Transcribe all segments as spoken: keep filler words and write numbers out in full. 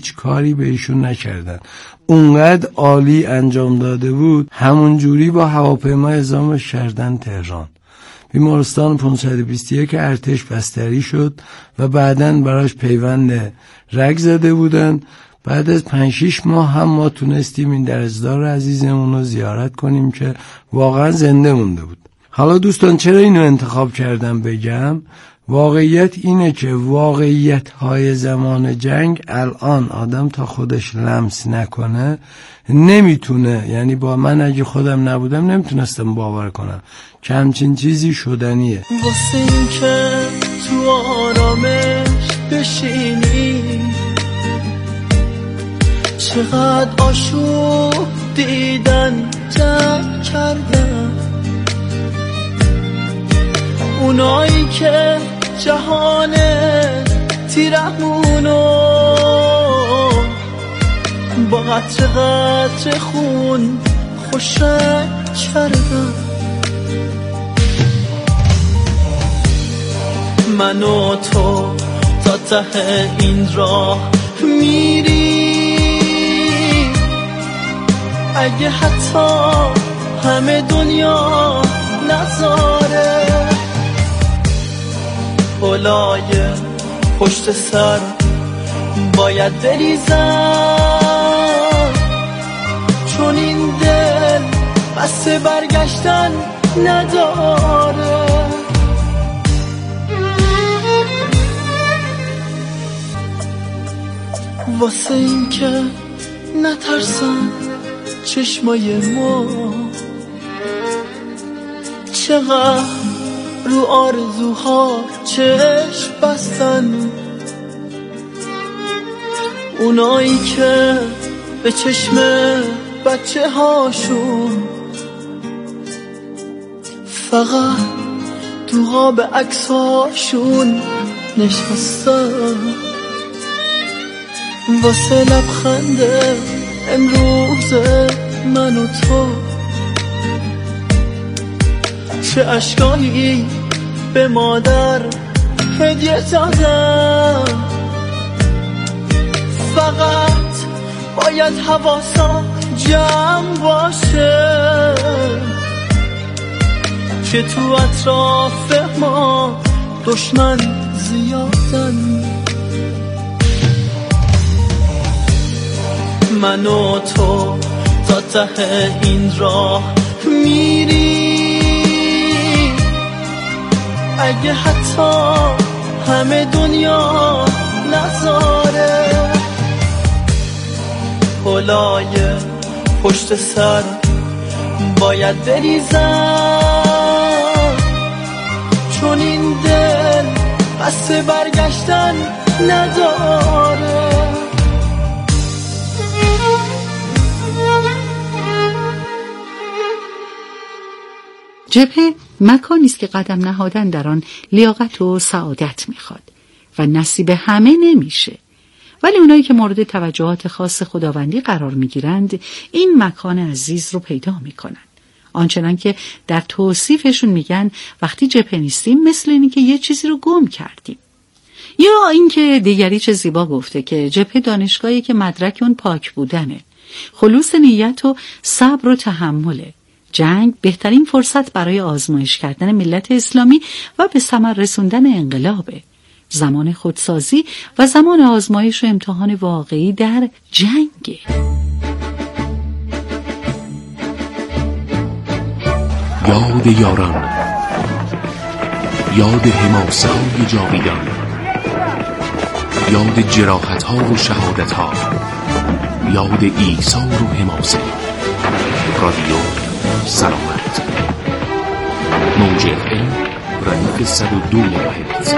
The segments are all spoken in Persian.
هیچ کاری به ایشون نکردن. اونقدر عالی انجام داده بود، همون جوری با هواپیما اعزامش کردن تهران. بیمارستان پانصد و بیست و یک ارتش بستری شد و بعداً براش پیوند رگ زده بودن. بعد از پنج شیش ماه هم ما تونستیم این درزدار عزیزمون رو زیارت کنیم که واقعا زنده مونده بود. حالا دوستان چرا اینو انتخاب کردم بگم؟ واقعیت اینه که واقعیت های زمان جنگ الان آدم تا خودش لمس نکنه نمیتونه، یعنی با من اگه خودم نبودم نمیتونستم باور کنم که همچین چیزی شدنیه. واسه این که تو آرامش بشینی، چقدر آشوب دیدن جنگ کردن، اونایی که جهان تیرمونو با قطر قطر خون خوشک کردن. من و تو تا ته این راه میری، اگه حتی همه دنیا نذاره بالای پشت سر باید بریزم، چون این دل بس برگشتن نداره. واسه این که نترسن چشمای ما، چقدر رو آرزوها چشم بستن، اونایی که به چشم بچه هاشون فقط تو قاب عکساشون نشستن. واسه لبخند امروز من و تو چه اشکایی به مادر هدیه دادم، فقط باید حواسا جمع باشه که تو اطراف ما دشمن زیادن. من و تو تا ته این راه میری، اگه حتی همه دنیا نذاره بالای پشت سر باید بریزم، چون این دل بس برگشتن نداره. جبهه مکانی است که قدم نهادن در آن لیاقت و سعادت میخواد و نصیب همه نمیشه، ولی اونایی که مورد توجهات خاص خداوندی قرار میگیرند این مکان عزیز رو پیدا میکنن. آنچنان که در توصیفشون میگن وقتی جبهه نیستیم مثل اینی که یه چیزی رو گم کردیم. یا اینکه دیگری چه زیبا گفته که جبهه دانشگاهی که مدرک اون پاک بودنه، خلوص نیت و صبر و تحمله. جنگ بهترین فرصت برای آزمایش کردن ملت اسلامی و به ثمر رسوندن انقلابه. زمان خودسازی و زمان آزمایش و امتحان واقعی در جنگه. یاد یاران، یاد حماسه های جاویدان، یاد جراحت ها و شهادت ها، یاد ایثار و حماسه. رادیو سلامت، موج اف ام رادیو صد و دو ممیز.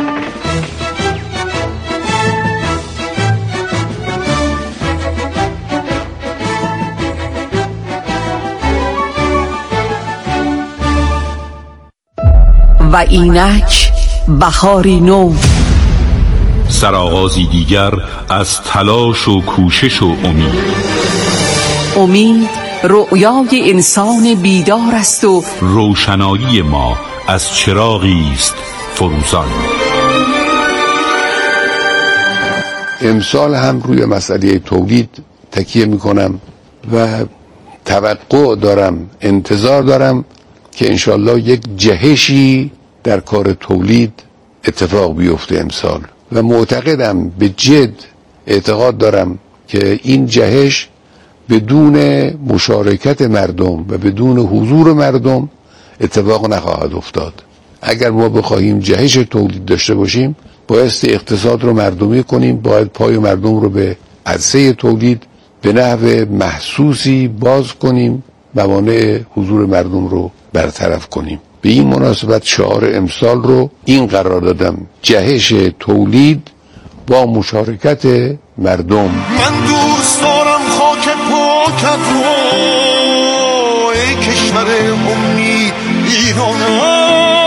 و اینک بهاری نو، سرآغازی دیگر از تلاش و کوشش و امید. امید رؤیای انسان بیدار است و روشنایی ما از چراغی است فروزان. امسال هم روی مسئله تولید تکیه میکنم و توقع دارم، انتظار دارم که انشالله یک جهشی در کار تولید اتفاق بیفته امسال و معتقدم، به جد اعتقاد دارم که این جهش بدون مشارکت مردم و بدون حضور مردم اتفاق نخواهد افتاد. اگر ما بخواهیم جهش تولید داشته باشیم، بایستی اقتصاد رو مردمی کنیم، باید پای مردم رو به عرصه تولید به نحو محسوسی باز کنیم، موانع حضور مردم رو برطرف کنیم. به این مناسبت شعار امسال رو این قرار دادم: جهش تولید با مشارکت مردم. من دوست دارم خاک پاکت رو، ای کشور امید ایرانم.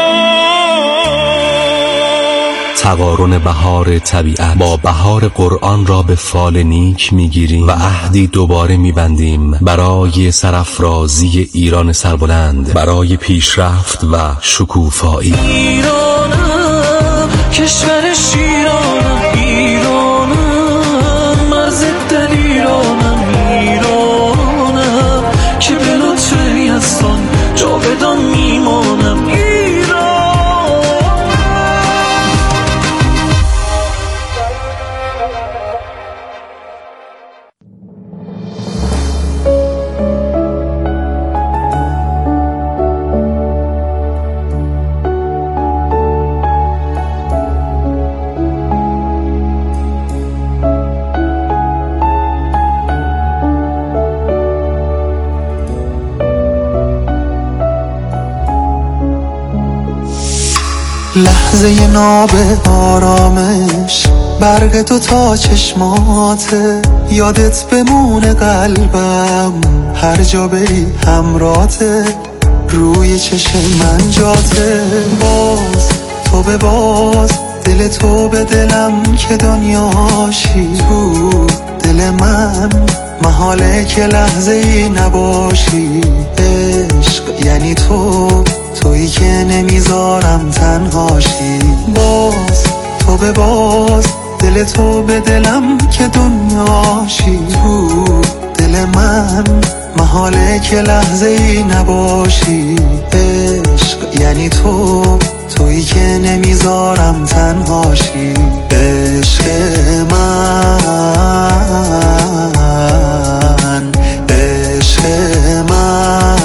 تقارن بهار طبیعت با بهار قرآن را به فال نیک میگیریم و عهدی دوباره میبندیم برای سرافرازی ایران سربلند، برای پیشرفت و شکوفایی. ایرانم، کشور شیرانم، ایرانم، مرز دل ایرانم، ایرانم که به لطف یزدان جاودان میمانم. لحظه ناب آرامش، برق تو تا چشماته، یادت بمونه قلبم، هر جا بری همراته، روی چشم من جاته. باز تو به باز، دل تو به دلم که دنیاشی، تو دل من محاله که لحظه ای نباشی. عشق یعنی تو، تویی که نمیذارم تنهاشی. باز تو به باز، دل تو به دلم که دنیاشی، تو دل من محاله که لحظه ای نباشی. عشق یعنی تو، تویی که نمیذارم تنهاشی. عشق من، عشق من.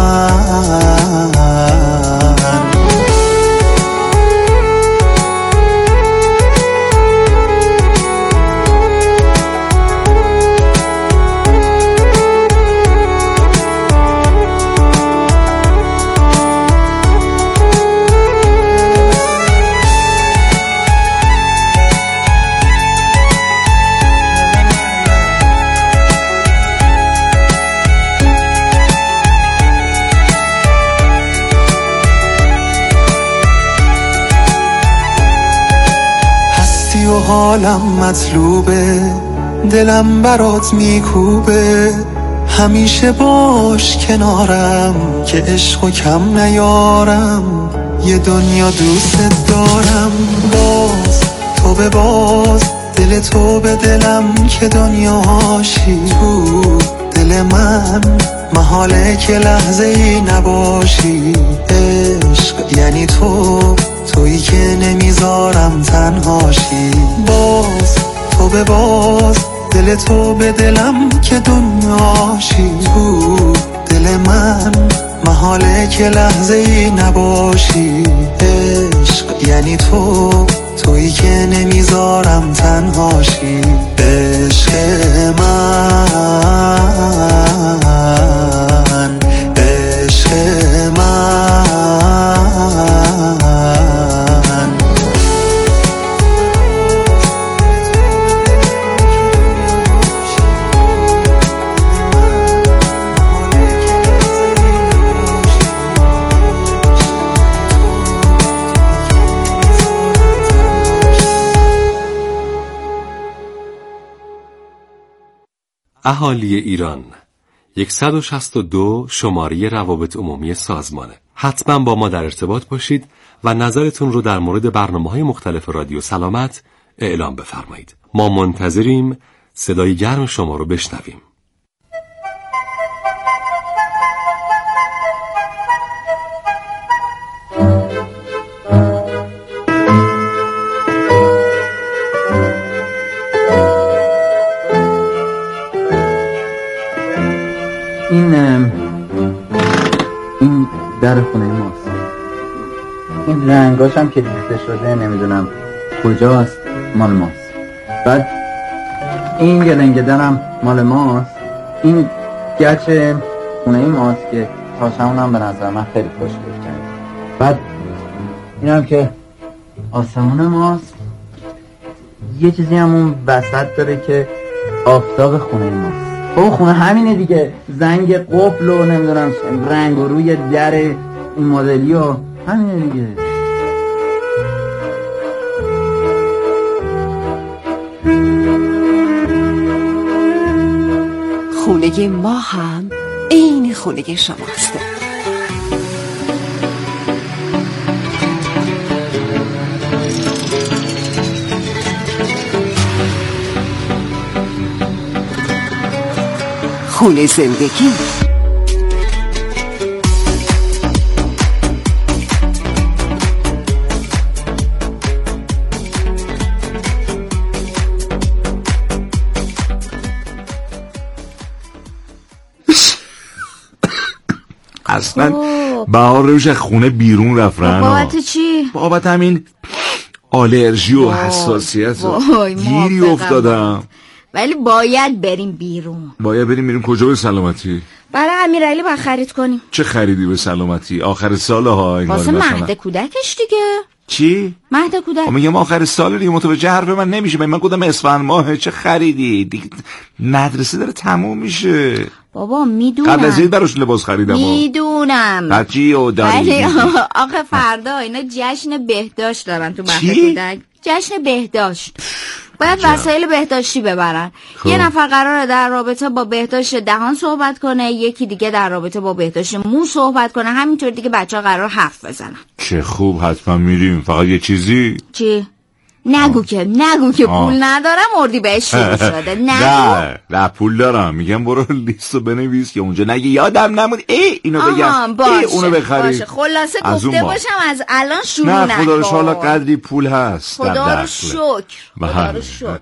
و حالم مطلوبه، دلم برات میکوبه، همیشه باش کنارم که عشقو کم نیارم، یه دنیا دوست دارم. باز تو به باز، دل تو به دلم که دنیاشی، تو دل من محاله که لحظه ای نباشی. عشق یعنی تو، تویی که نمیذارم تنهاشی. باز تو به باز، دل تو به دلم که دنیاشی، تو دل من محاله که لحظه ای نباشی. عشق یعنی تو، تویی که نمیذارم تنهاشی. عشق من، عشق من. اهالی ایران، صد و شصت و دو شماره روابط عمومی سازمانه. حتما با ما در ارتباط باشید و نظرتون رو در مورد برنامه‌های مختلف رادیو سلامت اعلام بفرمایید. ما منتظریم صدای گرم شما رو بشنویم. این این در خونه ماست. این رنگاش هم که ریخته شده نمیدونم کجاست، مال ماست. بعد این گلنگه درم مال ماست. این گچ خونه ماست که تاشمون هم به نظر من خیلی خوشگل کرد. بعد این هم که آسمون ماست. یه چیزی هم اون وسط داره که آفتاب خونه ماست. او خونه همینه دیگه، زنگ قفل و نمیدونم رنگ و روی در این مدلی و همینه دیگه. خونه ما هم این خونه شماست. خونه زندگی. اصلا بهار روش خونه بیرون رفت رنا. بابت چی؟ بابت همین آلرژی و حساسیت گیری افتادم. ولی باید بریم بیرون. باید بریم بیرون کجا به سلامتی؟ برای امیرعلی باید خرید کنیم. چه خریدی به سلامتی؟ آخر سال ها انگار. واسه مهد کودکش دیگه. چی؟ مهد کودک. میگم آخر سال دیگه، متوجه حرف من نمیشه. من گفتم اسفند ماه. چه خریدی؟ دیگه مدرسه داره تموم میشه. بابا میدونم. قبل از این براش لباس خریدم. میدونم. بچی و داری. آخه فردا اینا جشن بهداشت دارن تو مهد کودک. جشن بهداشت. باید وسایل بهداشتی ببرن. خوب. یه نفر قراره در رابطه با بهداشت دهان صحبت کنه، یکی دیگه در رابطه با بهداشت مو صحبت کنه. همینطور دیگه بچه‌ها قرار حرف بزنن. چه خوب، حتما میریم. فقط یه چیزی. چی؟ نگو آه. که نگو که آه. پول ندارم. مردی بهش شروع شده. نگو. نه نه پول دارم. میگم برو لیستو بنویس که اونجا نگه یادم نمون ای اینو بگم باشه. ای اونو بخری. باشه. خلاصه گفته باشم از الان شروع نکن. نه خدا رو شکر قدری پول هست. خدا رو شکر. خدا رو شکر.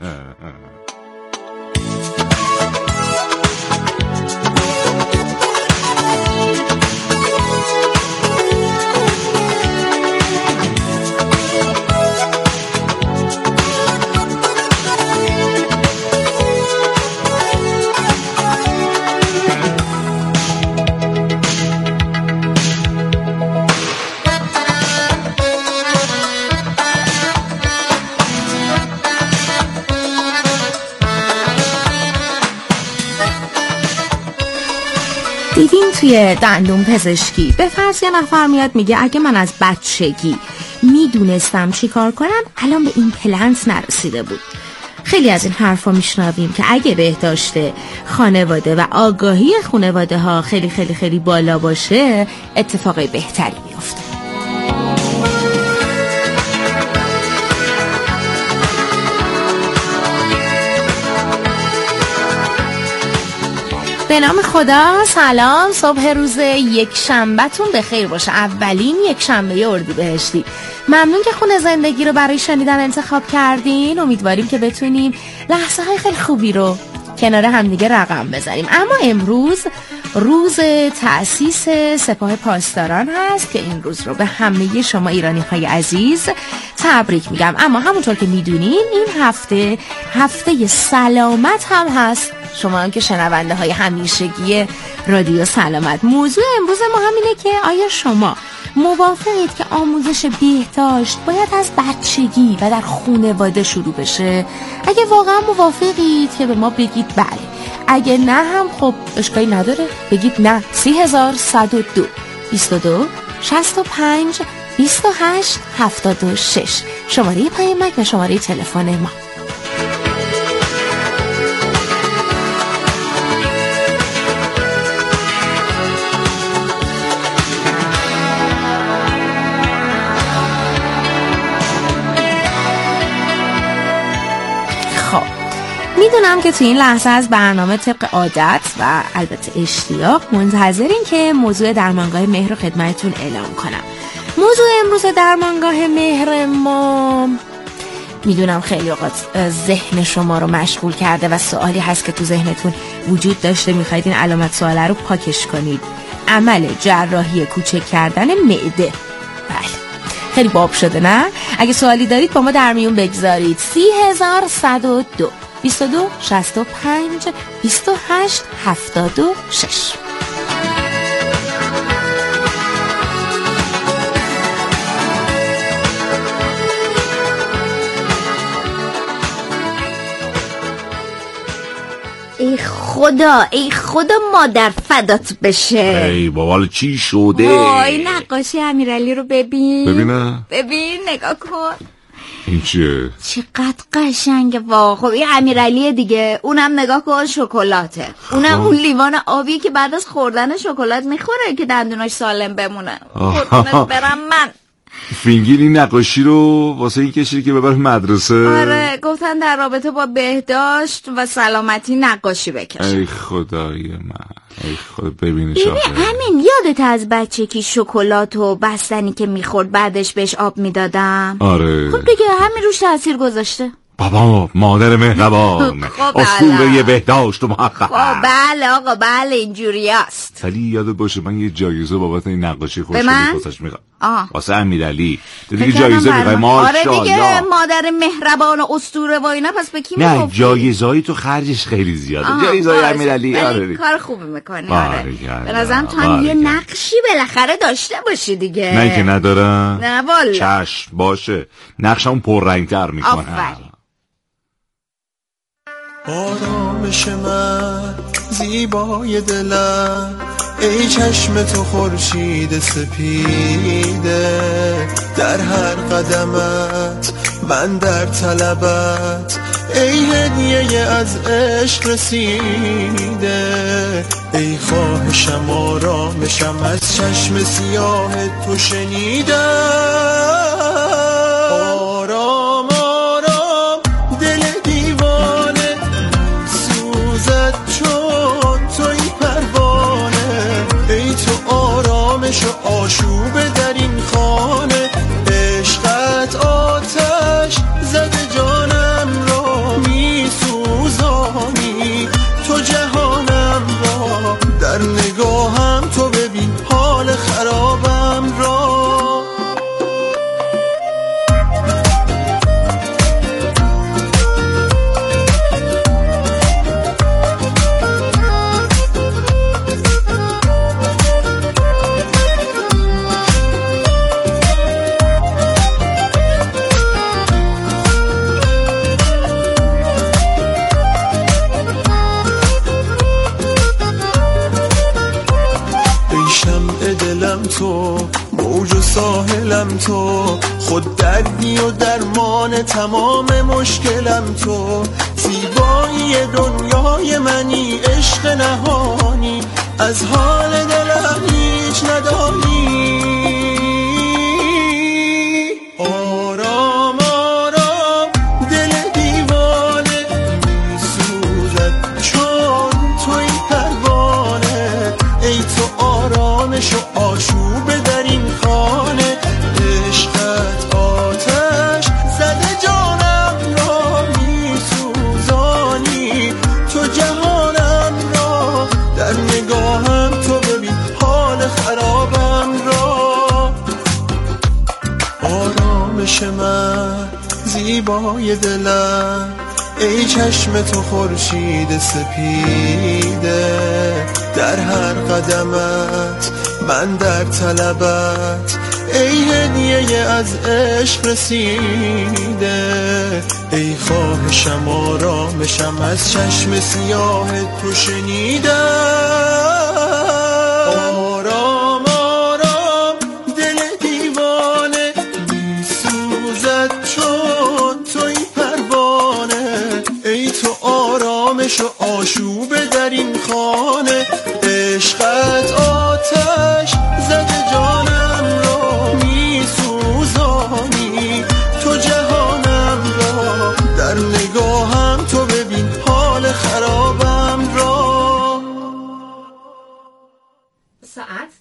دیدین توی دندون پزشکی به فرض یه نفر میاد میگه اگه من از بچگی میدونستم چی کار کنم الان به این پلنت نرسیده بود. خیلی از این حرفا میشنویم که اگه بهداشت خانواده و آگاهی خانواده ها خیلی خیلی خیلی بالا باشه اتفاقی بهتری میفته. به نام خدا. سلام، صبح روز یک شنبهتون بخیر باشه. اولین یک شنبه اردیبهشتی. ممنون که خونه زندگی رو برای شنیدن انتخاب کردین. امیدواریم که بتونیم لحظه های خیلی خوبی رو کنار همدیگه رقم بزنیم. اما امروز روز تأسیس سپاه پاسداران هست که این روز رو به همه شما ایرانی های عزیز تبریک میگم. اما همونطور که میدونین این هفته هفته سلامت هم هست. شما هم که شنونده های همیشگی رادیو سلامت. موضوع امروز ما همینه که آیا شما موافقید که آموزش بهداشت باید از بچگی و در خانواده شروع بشه؟ اگه واقعا موافقید که به ما بگید بله، اگه نه هم خب اشکالی نداره بگید نه. سی هزار صد و دو بیست و دو شصت و پنج بیست و هشت هفتاد و شش شماره پیامک و شماره تلفن ما. میدونم که تو این لحظه از برنامه طبق عادت و البته اشتیاق منتظرین که موضوع درمانگاه مهر رو خدمتتون اعلام کنم. موضوع امروز درمانگاه مهر ما میدونم خیلی اوقات ذهن شما رو مشغول کرده و سوالی هست که تو ذهنتون وجود داشته، میخواید این علامت سواله رو پاکش کنید. عمل جراحی کوچک کردن معده. بله خیلی باب شده نه؟ اگه سوالی دارید با ما در میون بگذارید. سی هزار صد و دو بیست و دو شصت و پنج بیست و هشت هفتاد و شش. ای خدا ای خدا مادر فدات بشه. ای بابا چی شده؟ وای نقاشی امیرعلی رو ببین. ببینم ببین نگاه کن. این چیه؟ چقدر قشنگه وا. خب این امیرعلیه دیگه. اونم نگاه کن شکلاته. اونم اون لیوان آبی که بعد از خوردن شکلات میخوره که دندوناش سالم بمونه. قربونت برم من. فینگیر این نقاشی رو واسه این کشیدی که ببر مدرسه. آره گفتن در رابطه با بهداشت و سلامتی نقاشی بکشه. ای خدای من، ای خدا ببینش. ببین همین یادت از بچه که شکلات و بستنی که میخورد بعدش بهش آب میدادم؟ آره خب دیگه همین روش تاثیر گذاشته. بابا مادر مهربان، اسطوره بهداشت و محقق. خب بله آقا بله اینجوری است. ولی یادت باشه من یه جایزه بابت این نقاشی خوشگلی واسش میخوام. واسه امیرعلی تو دیگه جایزه میخوای؟ ماشاءالله. آره دیگه مادر مهربان و اسطوره و اینا، پس به کی میگفتی؟ نه جایزه‌ای تو خرجش خیلی زیاده. جایزه‌ی امیرعلی. آره کار خوبی میکنی. آره به نظرم تو هم یه نقشی بالاخره داشته باشی دیگه. نه که ندارم. نه والا. چشم باشه نقشم پررنگ‌تر میکنم. آرامش من زیبای دلم، ای چشم تو خورشید سپیده، در هر قدمت من در طلبت، ای هدیه از عشق رسیده، ای خواهشم آرامشم از چشم سیاه تو شنیدم. آرام آرام دل دیوانه سوزد چون توی پروانه، ای تو آرامش و آشوب در این خانه، عشقت آتش زده جانم را می سوزانی، تو جهانم را در نگاهم، تو ببین حال خرابم را. تو موج و ساحلم تو، خود دردی و درمان تمام مشکلم تو، زیبایی دنیای منی، عشق نهانی، از حال دلم هیچ ندانی. آرام آرام دل دیوانه سوزد چون توی پروانه، ای تو آرامش و آشوب در این خانه، عشقت آتش زده جانم را می سوزانی، تو جهانم را در نگاهم، تو ببین حال خرابم را. آرامش من زیبای دلم، ای چشم تو خورشید سپیده، در هر قدمت من در طلبت، ای هدیه از عشق رسیده، ای خواهشم آرامشم از چشم سیاه تو شنیدم. آرام آرام دل دیوانه می سوزد چون توی پروانه، ای تو آرامش و آشوب در این خانه، عشقت آتش زده جانم را می سوزانی، تو جهانم را در نگاهم، تو ببین حال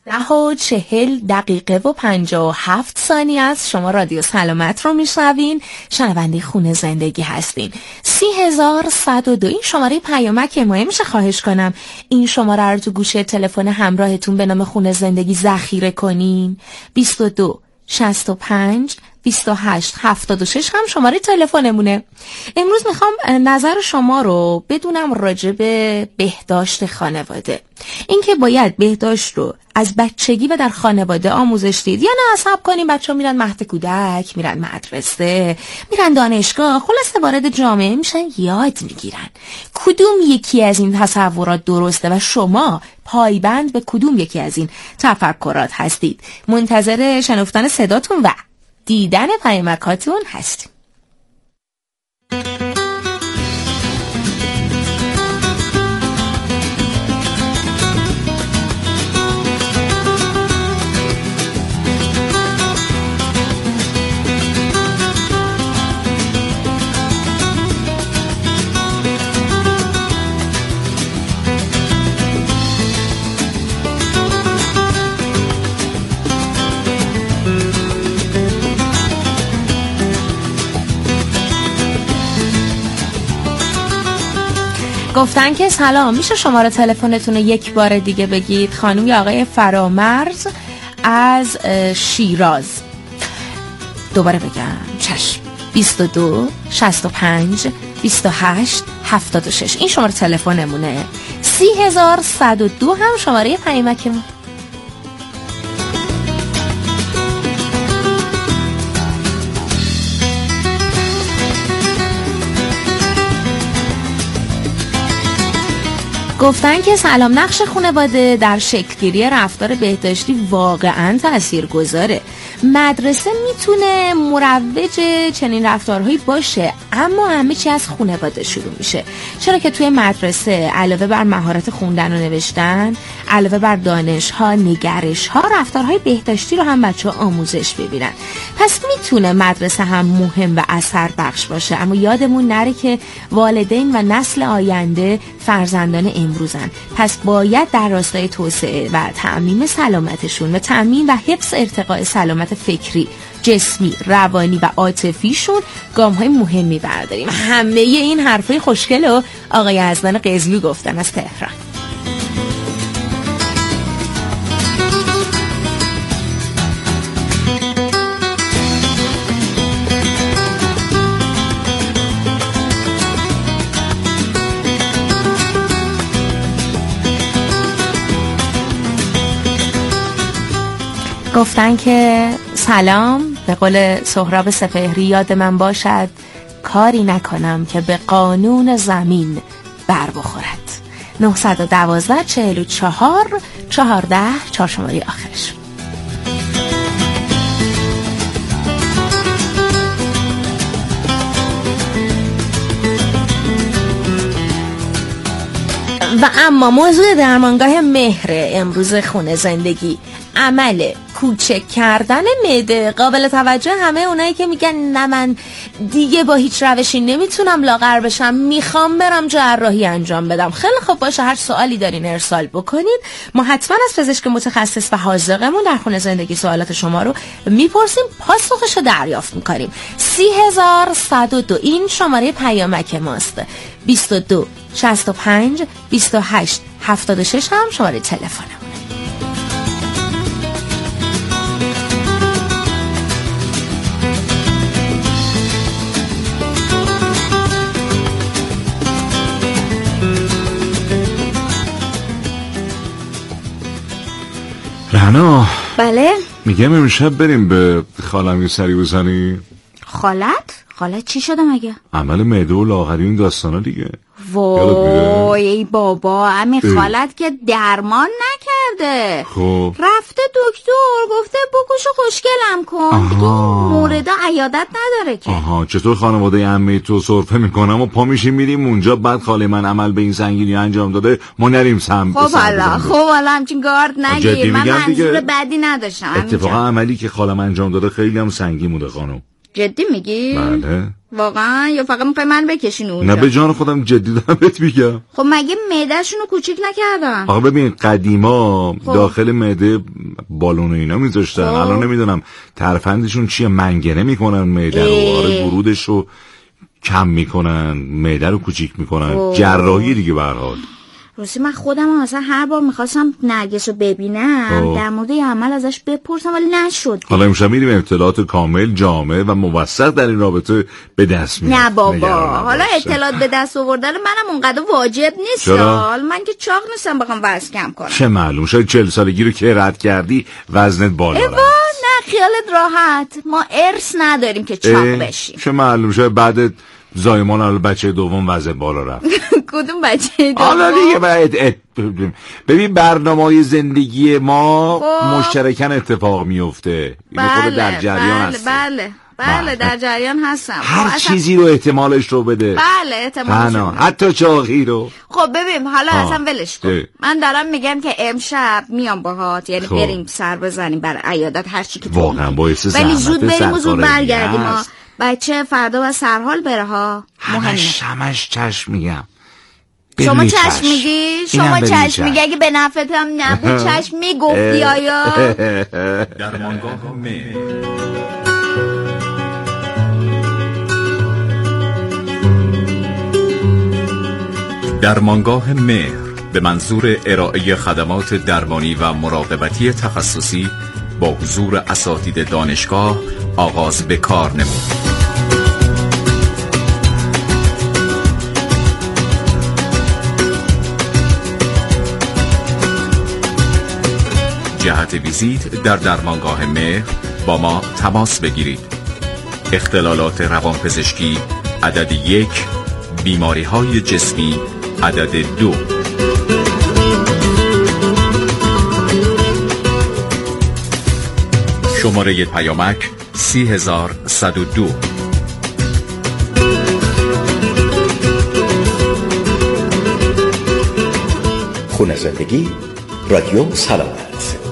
ده و چهل دقیقه و پنجاه و هفت ثانیه است. شما رادیو سلامت رو میشنوین، شنونده خونه زندگی هستین. سی هزار صد و دو این شماره پیامک مهم. میشه خواهش کنم این شماره رو تو گوشه تلفن همراهتون به نام خونه زندگی ذخیره کنین. بیست و دو شصت و پنج بیست و هشت هفتاد و شش هم شماره تلفنمونه. امروز میخوام نظر شما رو بدونم راجع به بهداشت خانواده. اینکه باید بهداشت رو از بچگی و در خانواده آموزش دید یا نه صبر کنیم بچه‌ها میرن مهد کودک، میرن مدرسه، میرن دانشگاه، خلاصه وارد جامعه میشن یاد میگیرن. کدوم یکی از این تصورات درسته و شما پایبند به کدوم یکی از این تفکرات هستید؟ منتظر شنفتن صداتون و دیدن پیامکاتون هستیم. گفتن که سلام، میشه شماره تلفنتون رو یک بار دیگه بگید؟ خانم یا آقای فرامرز از شیراز. دوباره بگم چشم. بیست و دو شصت و پنج بیست و هشت هفتاد و شش این شماره تلفنمونه. سی هزار صد و دو هم شماره پیامکمون. گفتن که سلام، نقش خانواده در شکلگیری رفتار بهداشتی واقعا تاثیرگذاره. مدرسه میتونه مروج چنین رفتارهایی باشه، اما همه چی از خانواده شروع میشه. چرا که توی مدرسه علاوه بر مهارت خوندن و نوشتن، علاوه بر دانش‌ها، نگرش‌ها، رفتارهای بهداشتی رو هم بچه‌ها آموزش ببینن. پس میتونه مدرسه هم مهم و اثر بخش باشه، اما یادمون نره که والدین و نسل آینده فرزندان امروزن. پس باید در راستای توسعه و تأمین سلامتشون و تأمین و حفظ ارتقاء سلامت فکری، جسمی، روانی و عاطفیشون گام‌های مهمی برداریم. همه این حرفای خوشگل و آقای یزدان قزلو گفتن از تهران. گفتن که سلام، به قول سهراب سپهری یاد من باشد کاری نکنم که به قانون زمین بر بخورد. نهصد و دوازده چهل و چهار چهارده چهار شماره آخرش. و اما موضوع درمانگاه مهر امروز خونه زندگی، عمل کوچک کردن معده. قابل توجه همه اونایی که میگن نه من دیگه با هیچ روشی نمیتونم لاغر بشم، میخوام برم جراحی انجام بدم. خیلی خوب باشه، هر سوالی دارین ارسال بکنید، ما حتما از پزشک متخصص و حاذقمون در خونه زندگی سوالات شما رو میپرسیم، پاسخش رو دریافت میکنیم. سی هزار صد و دو این شماره پیامک ماست. بیست و دو شصت و پنج بیست و هشت هفتاد و شش هم شماره تلفنم. رهنا. بله. میگم امشب بریم به خالم یه سری بزنی. خالت؟ خالت چی شده مگه؟ عمل معده و لاغری این داستانا دیگه. وای ای بابا، همین خالت که درمان نکرده. خب رفته دکتر گفته بکشو خوشگلم کن. دیگه مورد عیادت نداره که. آها، چطور خانواده عمه تو سرفه میکنم و پا میشیم میریم اونجا، بعد خاله من عمل به این سنگینی انجام داده ما نریم سم. خب حالا خب حالا همچین گارد نگیر، من منظور بدی نداشتم. اتفاقا عملی که خالم انجام داده خیلی هم سنگین بوده خانم. جدی میگی؟ بله. واقعا یا فقط میخوای من بکشین اونجا؟ نه به جان خودم جدی دارم بهت میگم. خب مگه معده‌شونو کوچیک نکردن؟ آقا ببین قدیما خب. داخل معده بالون و اینا میذاشتن. خب. الان نمیدونم ترفندشون چیه، منگنه میکنن معده رو، آره ورودش رو کم میکنن، معده رو کوچیک میکنن. خب. جراحی دیگه به هر حال. راستی من خودم هم مثلا هر بار میخواستم نرگس رو ببینم خب. در مورد یه عمل ازش بپرسم ولی نشد. حالا امشب میریم اطلاعات کامل، جامع و موثق در این رابطه به دست میاریم. نه بابا، حالا اطلاعات به دست آوردن منم اونقدر واجب نیست. حال من که چاق نیستم بخوام وزن کم کنم. چه معلوم، شاید چهل سالگی رو که رد کردی وزنت بالا رفت. نه خیالت راحت، ما ارث نداریم که چاق بشیم. چه معلوم، شاید بعد زایمان حالا بچه دوم وزن بالا رفت. کدوم بچه دوم؟ حالا دیگه باید ببین برنامه‌های زندگی ما خب. مشترکاً اتفاق میفته. اینو خود در جریان بله هستی. بله بله در جریان هستم. هر خب چیزی رو احتمالش رو بده. بله احتمالش رو بده. حتی چاقی رو. خب ببین حالا آه. اصلا ولش کن. من دارم میگم که امشب میام باهات، یعنی خب. بریم سر بزنیم برای عیادت هر چی که تو واقعا باعث زحمت، ولی زود بریم و زود برگردیم. ما بچه فردا و سرحال بره ها. همش همش چشم میگم. شما چشم میگی؟ شما چشم میگی؟ اگه به نفعت هم نبود چشم میگفتی آیا؟ در مانگاه مهر در مانگاه مهر به منظور ارائه خدمات درمانی و مراقبتی تخصصی با حضور اساتید دانشگاه آغاز به کار نمود. جهت ویزیت در درمانگاه مهر با ما تماس بگیرید. اختلالات روانپزشکی عدد یک، بیماری های جسمی عدد دو. شماره پیامک سی هزار صد و دو. خونه زندگی، رادیو سلامت.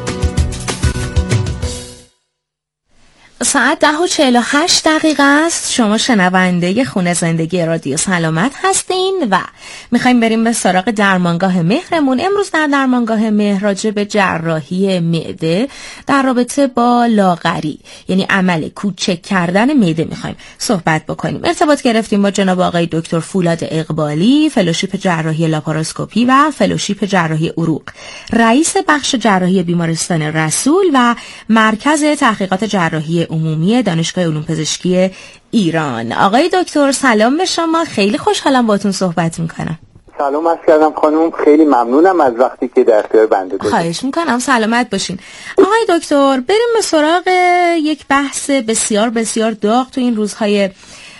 ساعت ده و چهل و هشت دقیقه است. شما شنونده خونه زندگی رادیو سلامت هستین و میخوایم بریم به سراغ درمانگاه مهرمون. امروز در درمانگاه مهر راجع به جراحی معده در رابطه با لاغری، یعنی عمل کوچک کردن معده میخوایم صحبت بکنیم. ارتباط گرفتیم با جناب آقای دکتر فولاد اقبالی، فلوشیپ جراحی لاپاراسکوپی و فلوشیپ جراحی عروق، رئیس بخش جراحی بیمارستان رسول و مرکز تحقیقات جراحی عمومی دانشگاه علوم پزشکی ایران. آقای دکتر سلام به شما، خیلی خوشحالم باهاتون صحبت میکنم. سلام عرض کردم خانم، خیلی ممنونم از وقتی که در اختیار بنده گذاشتید. خواهش میکنم، سلامت باشین. آقای دکتر بریم به سراغ یک بحث بسیار بسیار داغ تو این روزهای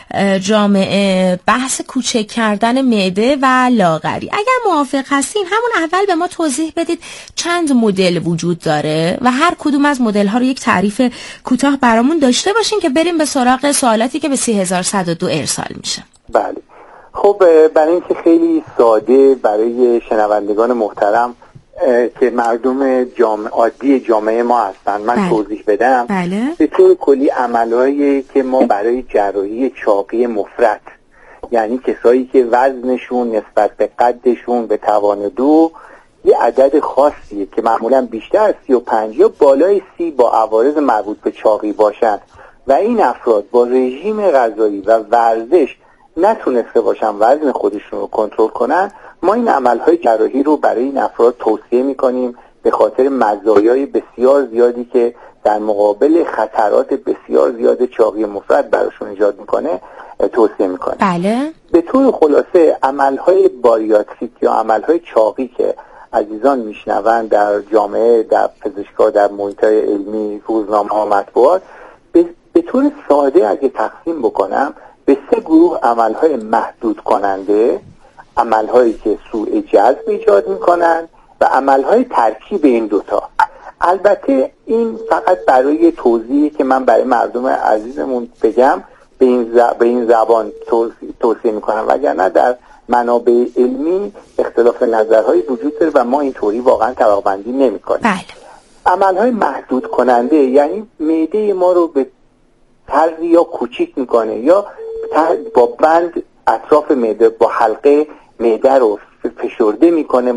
جامعه، بحث کوچک کردن معده و لاغری. اگر موافق هستین همون اول به ما توضیح بدید چند مدل وجود داره و هر کدوم از مدل ها رو یک تعریف کوتاه برامون داشته باشین که بریم به سراغ سوالاتی که به سی هزار صد و دو ارسال میشه. بله خب، برای اینکه خیلی ساده برای شنوندگان محترم که مردم جامعه عادی جامعه ما هستن من بله. توضیح بدم. بله. به طور کلی عملهایی که ما برای جراحی چاقی مفرط، یعنی کسایی که وزنشون نسبت به قدشون به توان دو یه عدد خاصیه که معمولا بیشتر از سی و پنج یا بالای سی با عوارض مربوط به چاقی باشن و این افراد با رژیم غذایی و ورزش نتونسته باشن وزن خودشون رو کنترل کنن، ما این عملهای جراحی رو برای این افراد توصیه میکنیم به خاطر مزایای بسیار زیادی که در مقابل خطرات بسیار زیاد چاقی مفرط براشون ایجاد میکنه توصیه میکنیم. بله. به طور خلاصه عملهای باریاتریک یا عملهای چاقی که عزیزان میشنوند در جامعه، در پزشکا، در محیط‌های علمی، روزنامه‌ها، مطبوعات، به, به طور ساده اگه تقسیم بکنم به سه گروه عملهای محدود کننده، عملهایی که سوء جذب ایجاد میکنن و عملهای ترکیب این دوتا. البته این فقط برای توضیحی که من برای مردم عزیزمون بگم به این, ز... به این زبان توصیه, توصیه میکنم، وگرنه در منابع علمی اختلاف نظرهایی وجود داره و ما اینطوری واقعا طبقه بندی نمیکنیم. بله. عملهای محدود کننده یعنی معده ما رو به طرزی یا کوچیک میکنه یا با بند اطراف معده با حلقه معده رو فشرده میکنه.